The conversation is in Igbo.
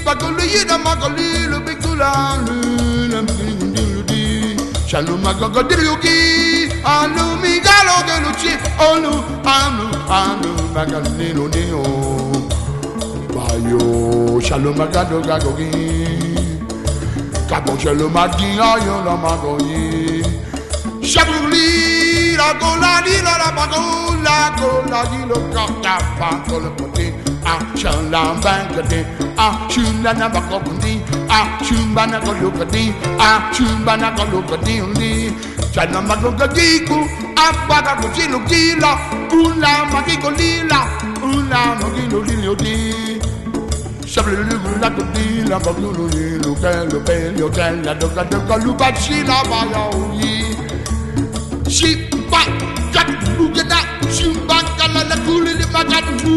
bagolina magalila bigulanu nampindudi shalom magagadiliogi anu migalo geluchi olu anu magalino neo bayo shalom magado gagogi kabon shalom magiayo la magoyi shabuli la golani la bagola golani lo kaka pa kolopote Shala bangade, shula na bakobundi, shumba na kolokadi, shumba na kolokadi undi. Shala magogadiku, abaga kuchilo gila, ula magigo lila, ula magigo liliodi. Shablu la kodila, bagulu lilu, kelo pelio, kela doka doka lubachi la baya uyi. Shiba, kat lugada, shumba kala la kuli li magadu.